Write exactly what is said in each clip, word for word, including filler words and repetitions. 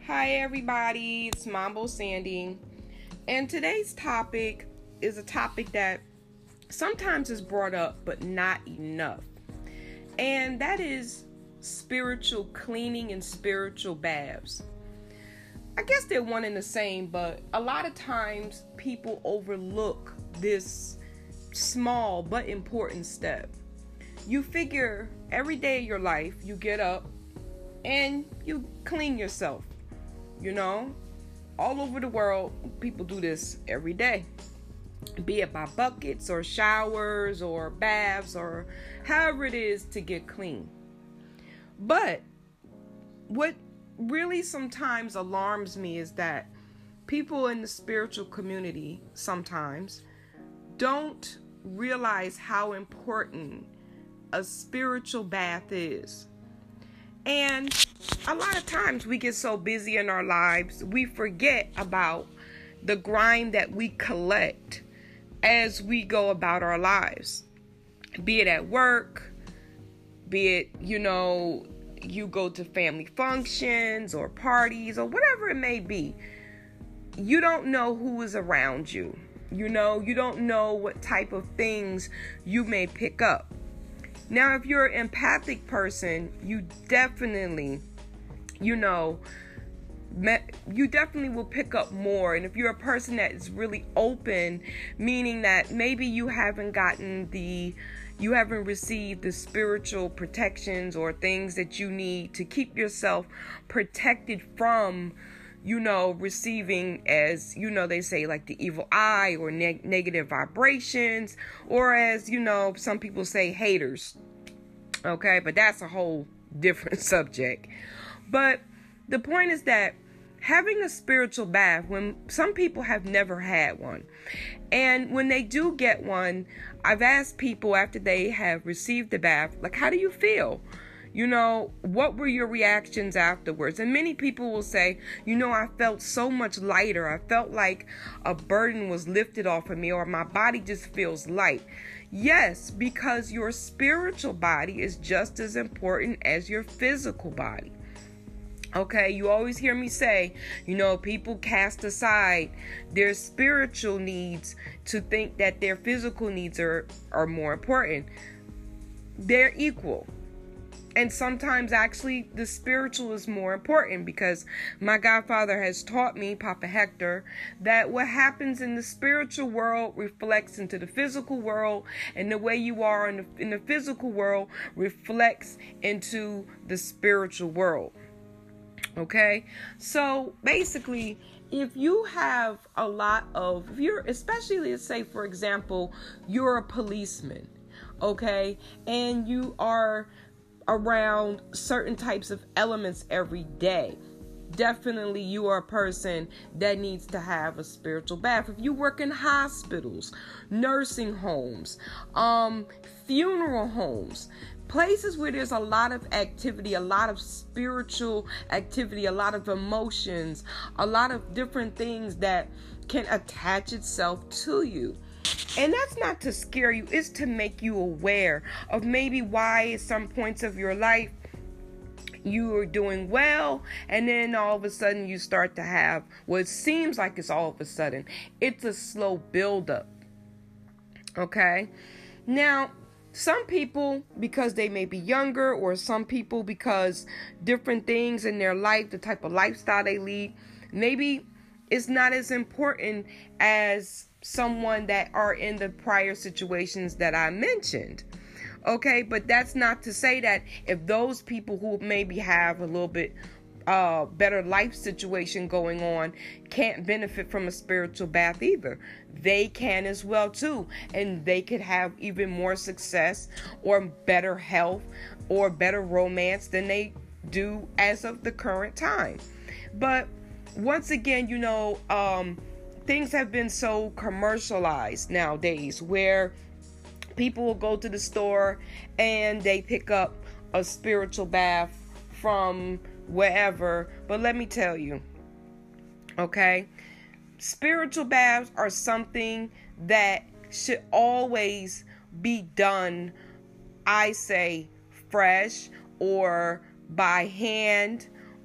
Hi everybody, it's Mambo Sandy, and today's topic is a topic that sometimes is brought up but not enough, and that is spiritual cleaning and spiritual baths. I guess they're one and the same, but a lot of times people overlook this small but important step. You figure every day of your life you get up and you clean yourself. You know, all over the world, people do this every day, be it by buckets or showers or baths or however it is to get clean. But what really sometimes alarms me is that people in the spiritual community sometimes don't realize how important a spiritual bath is. And a lot of times we get so busy in our lives, we forget about the grime that we collect as we go about our lives. Be it at work, be it, you know, you go to family functions or parties or whatever it may be. You don't know who is around you. You know, you don't know what type of things you may pick up. Now, if you're an empathic person, you definitely, you know, you definitely will pick up more. And if you're a person that is really open, meaning that maybe you haven't gotten the, you haven't received the spiritual protections or things that you need to keep yourself protected from, you know, receiving, as, you know, they say, like the evil eye or neg- negative vibrations, or as, you know, some people say, haters. Okay, but that's a whole different subject. But the point is that having a spiritual bath, when some people have never had one, and when they do get one, I've asked people after they have received the bath, like, how do you feel? You know, what were your reactions afterwards? And many people will say, you know, I felt so much lighter. I felt like a burden was lifted off of me, or my body just feels light. Yes, because your spiritual body is just as important as your physical body. Okay, you always hear me say, you know, people cast aside their spiritual needs to think that their physical needs are, are more important. They're equal. And sometimes actually the spiritual is more important, because my godfather has taught me, Papa Hector, that what happens in the spiritual world reflects into the physical world, and the way you are in the, in the physical world reflects into the spiritual world. Okay? So basically, if you have a lot of, if you're, especially let's say, for example, you're a policeman, okay, and you are around certain types of elements every day, definitely you are a person that needs to have a spiritual bath. If you work in hospitals, nursing homes, um, funeral homes, places where there's a lot of activity, a lot of spiritual activity, a lot of emotions, a lot of different things that can attach itself to you. And that's not to scare you, it's to make you aware of maybe why at some points of your life you are doing well, and then all of a sudden you start to have what it seems like it's all of a sudden. It's a slow buildup. Okay? Now, some people, because they may be younger, or some people because different things in their life, the type of lifestyle they lead, maybe it's not as important as someone that are in the prior situations that I mentioned. Okay, but that's not to say that if those people who maybe have a little bit uh, better life situation going on can't benefit from a spiritual bath either. They can as well too, and they could have even more success or better health or better romance than they do as of the current time. But once again, you know, um, things have been so commercialized nowadays where people will go to the store and they pick up a spiritual bath from wherever. But let me tell you, okay, spiritual baths are something that should always be done, I say, fresh or by hand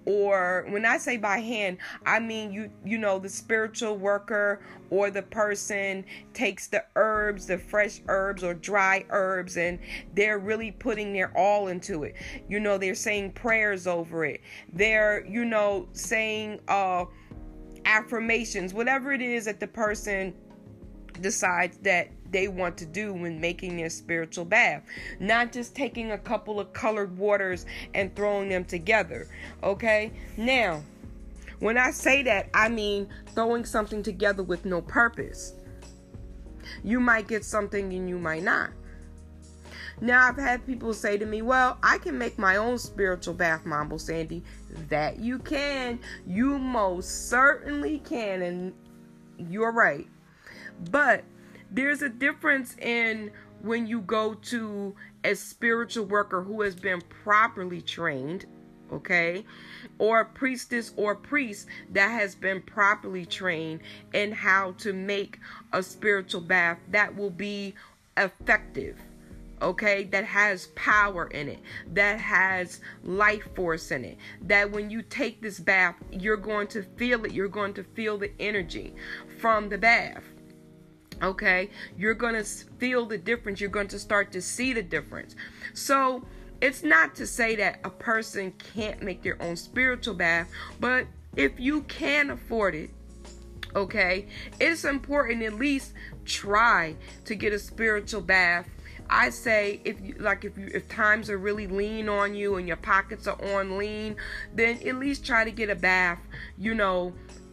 or when I say by hand, I mean, you, you know, the spiritual worker or the person takes the herbs, the fresh herbs or dry herbs, and they're really putting their all into it. You know, they're saying prayers over it. They're, you know, saying, uh, affirmations, whatever it is that the person decides that they want to do when making their spiritual bath. Not just taking a couple of colored waters and throwing them together. Okay? Now, when I say that, I mean throwing something together with no purpose. You might get something and you might not. Now, I've had people say to me, well, I can make my own spiritual bath, Mambo Sandy. That you can. You most certainly can, and you're right. But there's a difference in when you go to a spiritual worker who has been properly trained, okay, or a priestess or priest that has been properly trained in how to make a spiritual bath that will be effective. Okay, that has power in it, that has life force in it, that when you take this bath, you're going to feel it. You're going to feel the energy from the bath. Okay, you're going to feel the difference. You're going to start to see the difference. So it's not to say that a person can't make their own spiritual bath, but if you can afford it, okay, it's important at least try to get a spiritual bath. I say if you like if you if times are really lean on you and your pockets are on lean, then at least try to get a bath, you know,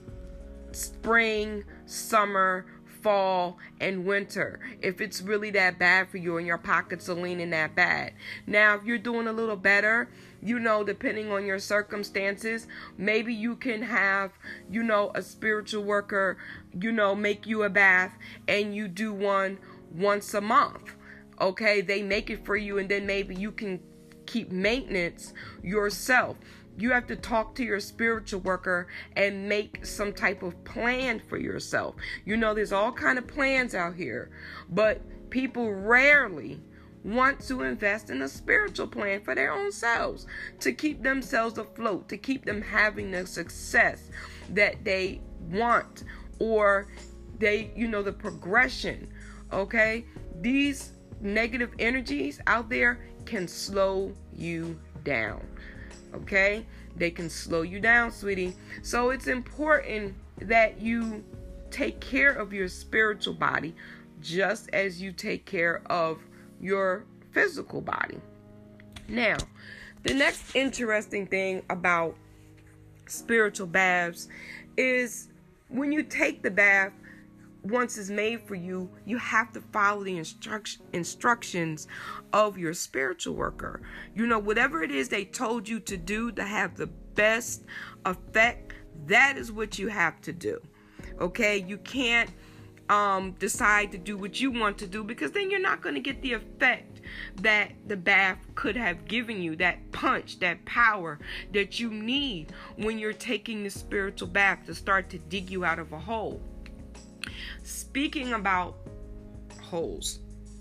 spring, summer, fall, and winter, if it's really that bad for you and your pockets are leaning that bad. Now, if you're doing a little better, you know, depending on your circumstances, maybe you can have, you know, a spiritual worker, you know, make you a bath and you do one once a month. Okay, they make it for you, and then maybe you can keep maintenance yourself. You have to talk to your spiritual worker and make some type of plan for yourself. You know, there's all kind of plans out here, but people rarely want to invest in a spiritual plan for their own selves, to keep themselves afloat, to keep them having the success that they want, or they, you know, the progression. Okay, these negative energies out there can slow you down. Okay, they can slow you down, sweetie. So it's important that you take care of your spiritual body just as you take care of your physical body. Now, the next interesting thing about spiritual baths is when you take the bath, once it's made for you, you have to follow the instruction, instructions of your spiritual worker. You know, whatever it is they told you to do to have the best effect, that is what you have to do. Okay? You can't um, decide to do what you want to do, because then you're not going to get the effect that the bath could have given you, that punch, that power that you need when you're taking the spiritual bath to start to dig you out of a hole. Speaking about holes,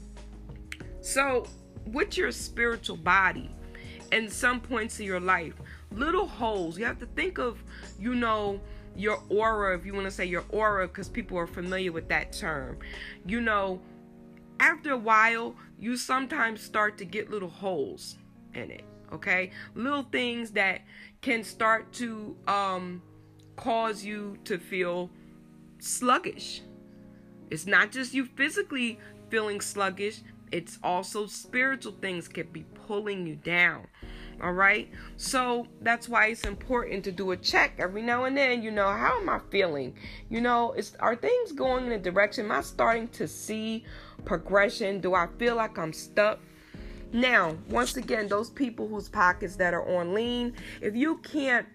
so with your spiritual body and some points of your life, little holes, you have to think of, you know, your aura, if you want to say your aura, because people are familiar with that term. You know, after a while, you sometimes start to get little holes in it, okay? Little things that can start to um, cause you to feel sluggish. It's not just you physically feeling sluggish, it's also spiritual things can be pulling you down. All right, so that's why it's important to do a check every now and then. You know, how am I feeling? You know, is are things going in a direction? Am I starting to see progression? Do I feel like I'm stuck? Now, once again, those people whose pockets that are on lean, if you can't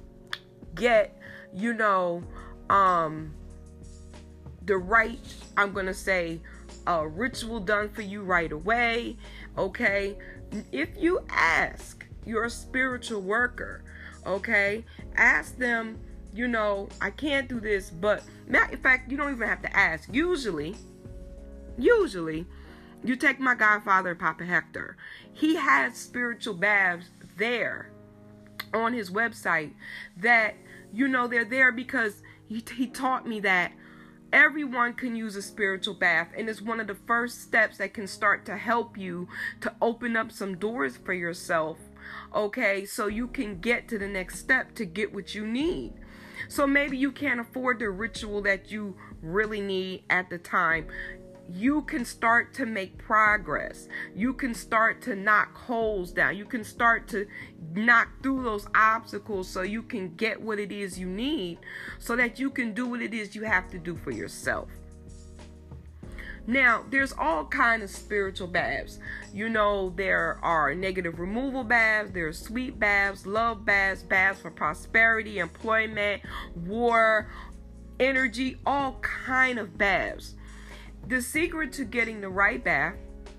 get, you know, um, the right, I'm going to say, a ritual done for you right away, okay? If you ask your spiritual worker, okay, ask them, you know, I can't do this, but matter of fact, you don't even have to ask. Usually, usually, you take my godfather, Papa Hector. He had spiritual baths there, on his website that, you know, they're there because he, he taught me that everyone can use a spiritual bath, and it's one of the first steps that can start to help you to open up some doors for yourself, okay, so you can get to the next step to get what you need. So maybe you can't afford the ritual that you really need at the time. You can start to make progress. You can start to knock holes down. You can start to knock through those obstacles so you can get what it is you need, so that you can do what it is you have to do for yourself. Now, there's all kinds of spiritual baths. You know, there are negative removal baths, there's sweet baths, love baths, baths for prosperity, employment, war, energy, all kind of baths. The secret to getting the right bath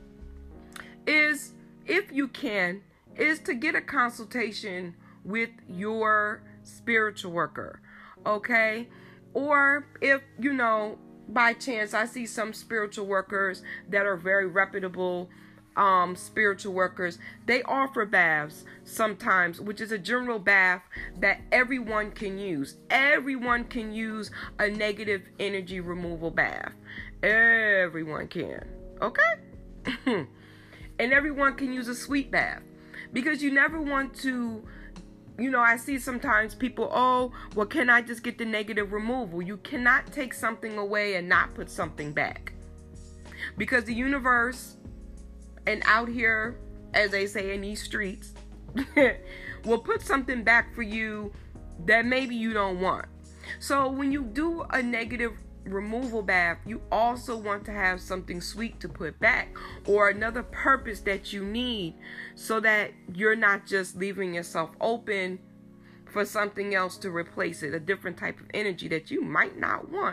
is, if you can, is to get a consultation with your spiritual worker, okay? Or if, you know, by chance, I see some spiritual workers that are very reputable um, spiritual workers. They offer baths sometimes, which is a general bath that everyone can use. Everyone can use a negative energy removal bath. Everyone can, okay? And everyone can use a sweet bath, because you never want to, you know, I see sometimes people, oh, well, can I just get the negative removal? You cannot take something away and not put something back, because the universe and out here, as they say in these streets, will put something back for you that maybe you don't want. So when you do a negative removal bath, you also want to have something sweet to put back, or another purpose that you need, so that you're not just leaving yourself open for something else to replace it, a different type of energy that you might not want.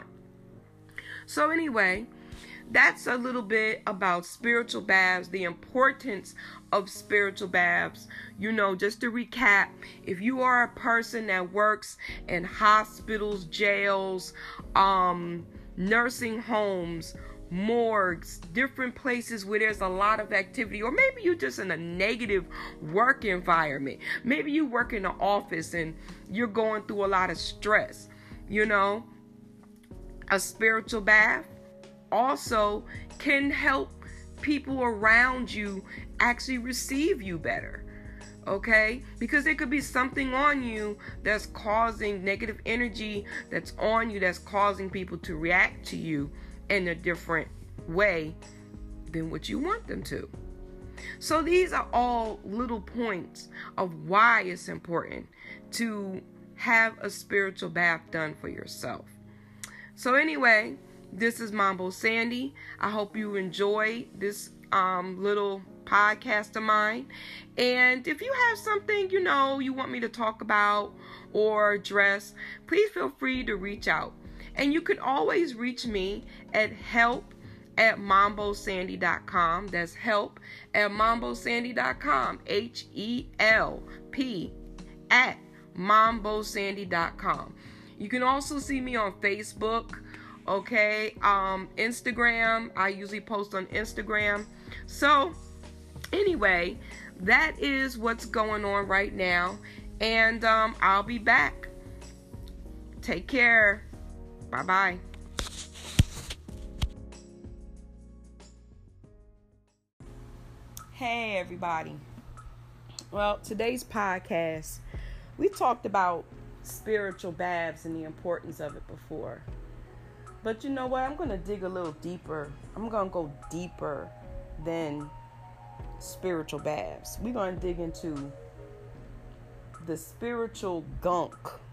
So anyway, that's a little bit about spiritual baths, the importance of spiritual baths. You know, just to recap, if you are a person that works in hospitals, jails, um, nursing homes, morgues, different places where there's a lot of activity, or maybe you're just in a negative work environment. Maybe you work in an office and you're going through a lot of stress, you know, a spiritual bath also can help people around you actually receive you better, okay? Because there could be something on you that's causing negative energy that's on you, that's causing people to react to you in a different way than what you want them to. So these are all little points of why it's important to have a spiritual bath done for yourself. So anyway, this is Mambo Sandy. I hope you enjoy this um, little podcast of mine. And if you have something, you know, you want me to talk about or address, please feel free to reach out. And you can always reach me at help at mambo sandy dot com. That's help at mambo sandy dot com. H E L P at mambo sandy dot com. You can also see me on Facebook. Okay, um, Instagram, I usually post on Instagram. So, anyway, that is what's going on right now. And um, I'll be back. Take care. Bye-bye. Hey, everybody. Well, today's podcast, we talked about spiritual baths and the importance of it before. But you know what? I'm going to dig a little deeper. I'm going to go deeper than spiritual baths. We're going to dig into the spiritual gunk,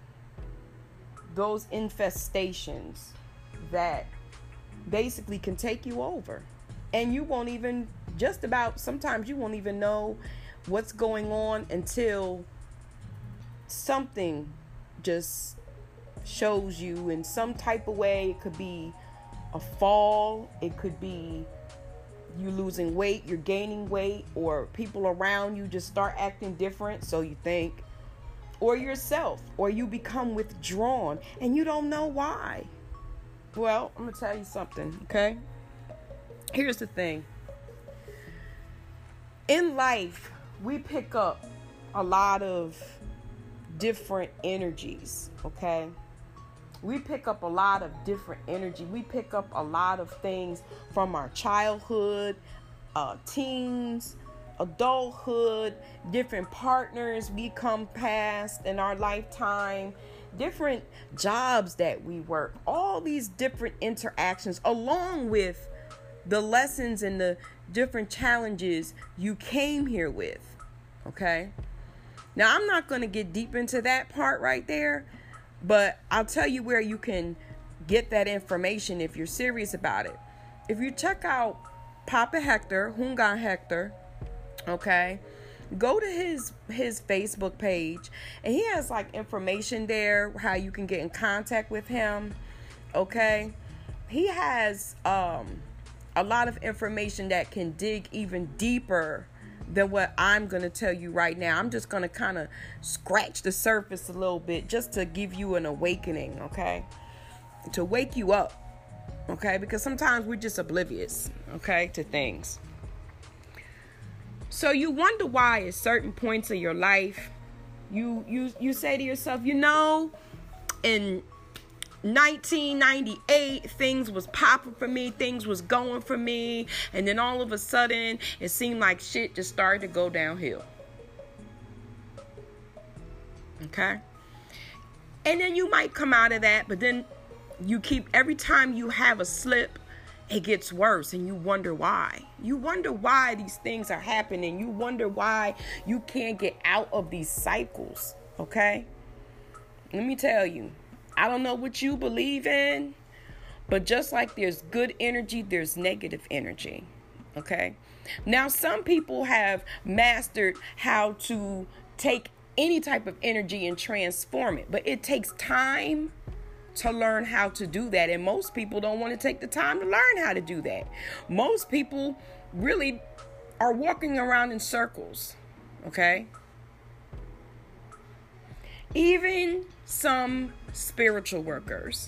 those infestations that basically can take you over. And you won't even, just about, sometimes you won't even know what's going on until something just shows you in some type of way. It could be a fall, it could be you losing weight, you're gaining weight, or people around you just start acting different, so you think, or yourself, or you become withdrawn and you don't know why. Well, I'm gonna tell you something, okay? Here's the thing. In life, we pick up a lot of different energies, okay? We pick up a lot of different energy. We pick up a lot of things from our childhood, uh, teens, adulthood, different partners we come past in our lifetime, different jobs that we work, all these different interactions, along with the lessons and the different challenges you came here with, okay? Now, I'm not going to get deep into that part right there, but I'll tell you where you can get that information if you're serious about it. If you check out Papa Hector, Hungan Hector, okay, go to his his Facebook page, and he has like information there how you can get in contact with him, okay? He has um a lot of information that can dig even deeper than what I'm going to tell you right now. I'm just going to kind of scratch the surface a little bit just to give you an awakening, okay? To wake you up, okay? Because sometimes we're just oblivious, okay, to things. So you wonder why at certain points in your life, you you you say to yourself, you know, in nineteen ninety-eight, things was popping for me, things was going for me, and then all of a sudden, it seemed like shit just started to go downhill. Okay? And then you might come out of that, but then you keep, every time you have a slip, it gets worse, and you wonder why. You wonder why these things are happening. You wonder why you can't get out of these cycles, okay? Let me tell you, I don't know what you believe in, but just like there's good energy, there's negative energy, okay? Now, some people have mastered how to take any type of energy and transform it, but it takes time to learn how to do that. And most people don't want to take the time to learn how to do that. Most people really are walking around in circles, okay? Even some spiritual workers.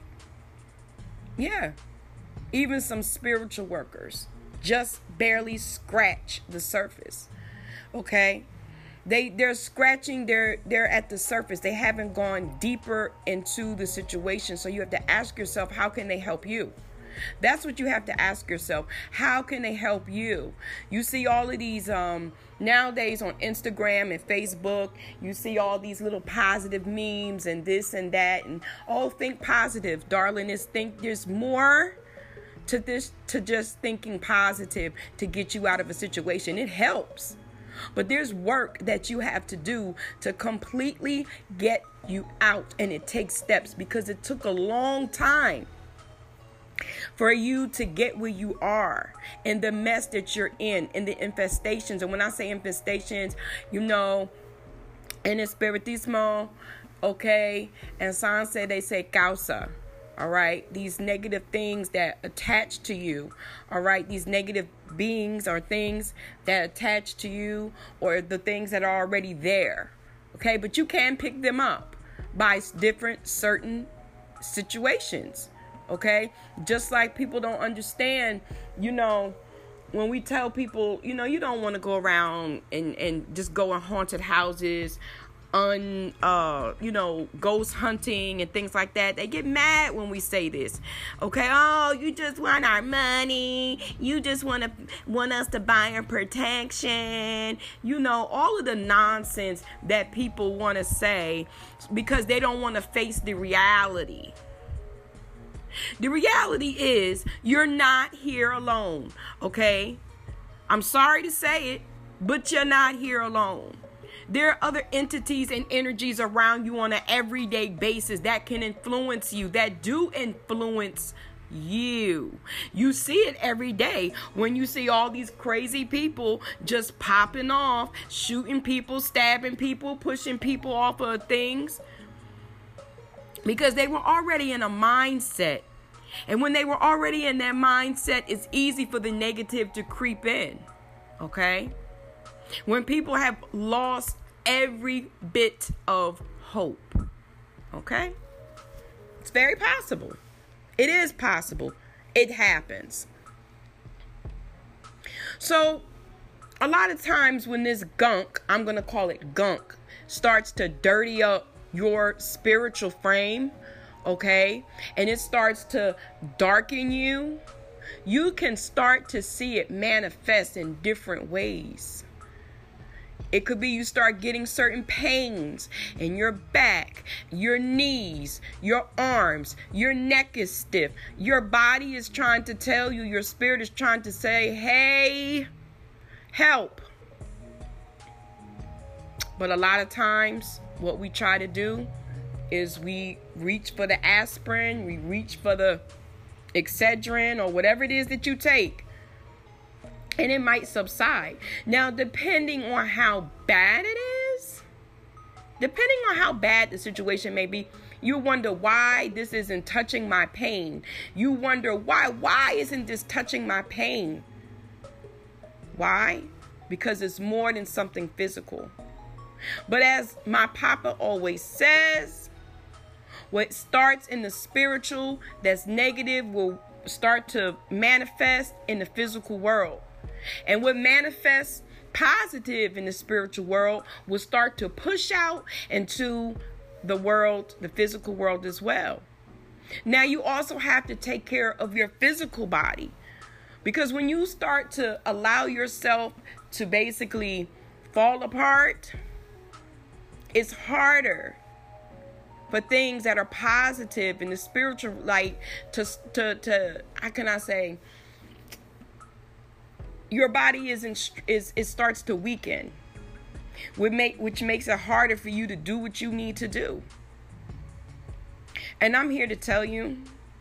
Yeah. Even some spiritual workers just barely scratch the surface, okay? They, they're scratching, they're, they're at the surface. They haven't gone deeper into the situation. So you have to ask yourself, how can they help you? That's what you have to ask yourself. How can they help you? You see all of these, um, nowadays on Instagram and Facebook, you see all these little positive memes and this and that. And, oh, think positive, darling. Is think there's more to this, to just thinking positive to get you out of a situation. It helps. But there's work that you have to do to completely get you out. And it takes steps, because it took a long time for you to get where you are and the mess that you're in and the infestations. And when I say infestations, you know, in the spiritismo, okay, and San say they say causa. All right, these negative things that attach to you, all right, these negative beings or things that attach to you, or the things that are already there, okay, but you can pick them up by different certain situations, okay, just like people don't understand, you know, when we tell people, you know, you don't want to go around and, and just go in haunted houses, un, uh, you know, ghost hunting and things like that. They get mad when we say this. Okay, oh, you just want our money. You just want to want us to buy our protection. You know, all of the nonsense that people want to say because they don't want to face the reality. The reality is you're not here alone, okay? I'm sorry to say it, but you're not here alone. There are other entities and energies around you on an everyday basis that can influence you, that do influence you. You see it every day when you see all these crazy people just popping off, shooting people, stabbing people, pushing people off of things, because they were already in a mindset. And when they were already in that mindset, it's easy for the negative to creep in. Okay? When people have lost every bit of hope. Okay? It's very possible. It is possible. It happens. So, a lot of times when this gunk, I'm going to call it gunk, starts to dirty up your spiritual frame, okay, and it starts to darken you, you can start to see it manifest in different ways. It could be you start getting certain pains in your back, your knees, your arms, your neck is stiff. Your body is trying to tell you, your spirit is trying to say, hey, help. But a lot of times, what we try to do is we reach for the aspirin, we reach for the Excedrin or whatever it is that you take, and it might subside. Now, depending on how bad it is, depending on how bad the situation may be, you wonder why this isn't touching my pain. You wonder why, why isn't this touching my pain? Why? Because it's more than something physical. But as my papa always says, what starts in the spiritual that's negative will start to manifest in the physical world. And what manifests positive in the spiritual world will start to push out into the world, the physical world as well. Now, you also have to take care of your physical body. Because when you start to allow yourself to basically fall apart, it's harder for things that are positive in the spiritual light to, to, to, how can I say, your body is, in, is it starts to weaken, which, make, which makes it harder for you to do what you need to do. And I'm here to tell you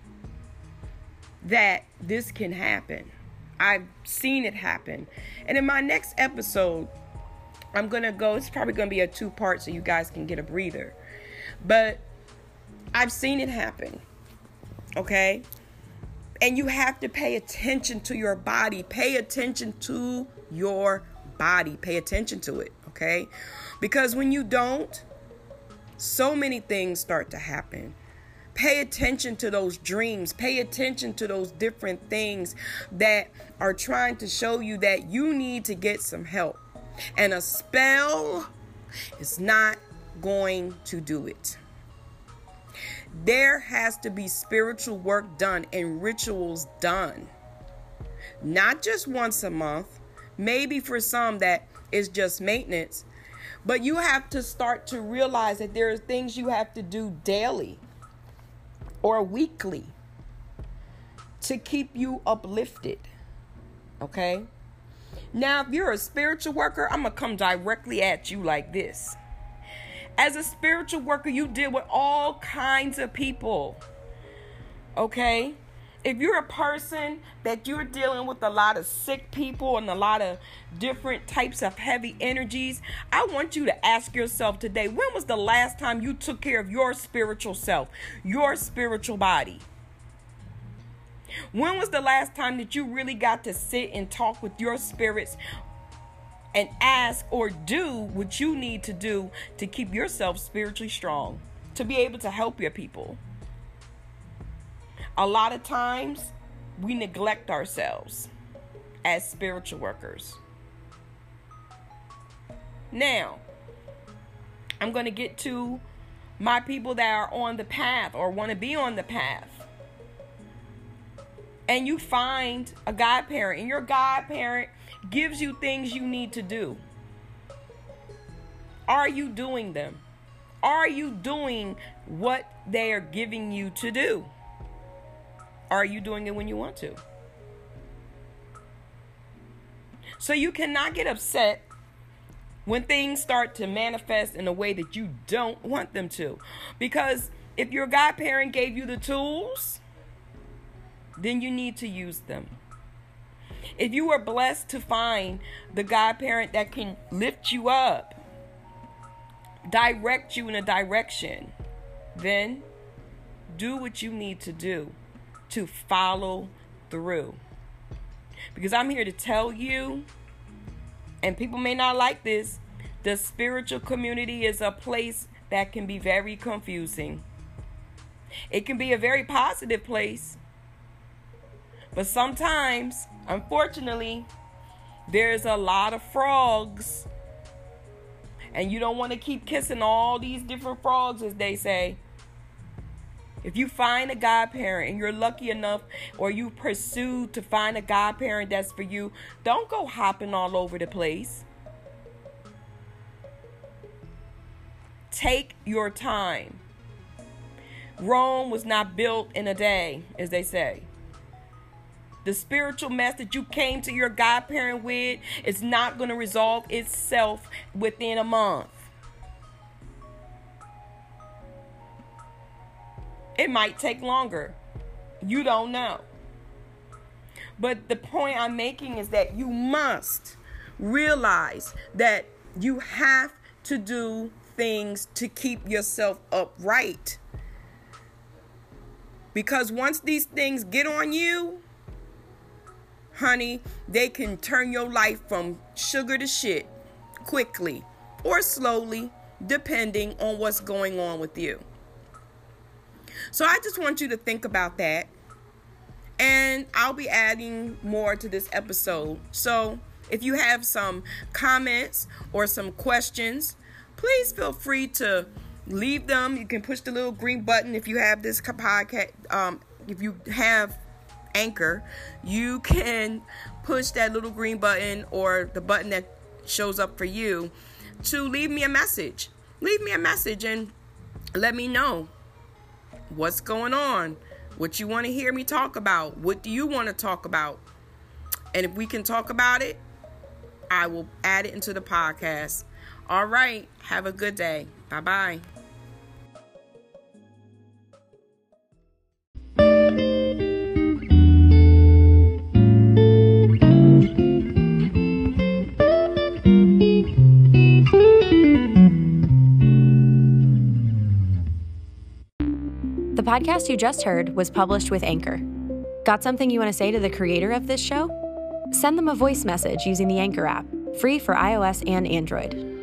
that this can happen. I've seen it happen. And in my next episode, I'm going to go, it's probably going to be a two-part so you guys can get a breather. But I've seen it happen, okay? And you have to pay attention to your body. Pay attention to your body. Pay attention to it, okay? Because when you don't, so many things start to happen. Pay attention to those dreams. Pay attention to those different things that are trying to show you that you need to get some help. And a spell is not going to do it. There has to be spiritual work done and rituals done. Not just once a month. Maybe for some that is just maintenance. But you have to start to realize that there are things you have to do daily or weekly to keep you uplifted. Okay? Now, if you're a spiritual worker, I'm going to come directly at you like this. As a spiritual worker, you deal with all kinds of people. Okay? If you're a person that you're dealing with a lot of sick people and a lot of different types of heavy energies, I want you to ask yourself today, when was the last time you took care of your spiritual self, your spiritual body? When was the last time that you really got to sit and talk with your spirits and ask or do what you need to do to keep yourself spiritually strong, to be able to help your people? A lot of times we neglect ourselves as spiritual workers. Now, I'm going to get to my people that are on the path or want to be on the path. And you find a godparent, and your godparent gives you things you need to do. Are you doing them? Are you doing what they are giving you to do? Are you doing it when you want to? So you cannot get upset when things start to manifest in a way that you don't want them to. Because if your godparent gave you the tools, then you need to use them. If you were blessed to find the godparent that can lift you up, direct you in a direction, then do what you need to do to follow through. Because I'm here to tell you, and people may not like this, the spiritual community is a place that can be very confusing. It can be a very positive place, but sometimes, unfortunately, there's a lot of frogs and you don't want to keep kissing all these different frogs, as they say, if you find a godparent and you're lucky enough, or you pursue to find a godparent that's for you, don't go hopping all over the place. Take your time. Rome was not built in a day, as they say. The spiritual mess that you came to your godparent with is not going to resolve itself within a month. It might take longer. You don't know. But the point I'm making is that you must realize that you have to do things to keep yourself upright. Because once these things get on you, honey, they can turn your life from sugar to shit quickly or slowly, depending on what's going on with you. So I just want you to think about that. And I'll be adding more to this episode. So if you have some comments or some questions, please feel free to leave them. You can push the little green button if you have this podcast. Um, if you have Anchor, you can push that little green button or the button that shows up for you to leave me a message. Leave me a message and let me know what's going on, what you want to hear me talk about, what do you want to talk about. And if we can talk about it, I will add it into the podcast. All right, have a good day. Bye-bye. The podcast you just heard was published with Anchor. Got something you want to say to the creator of this show? Send them a voice message using the Anchor app, free for iOS and Android.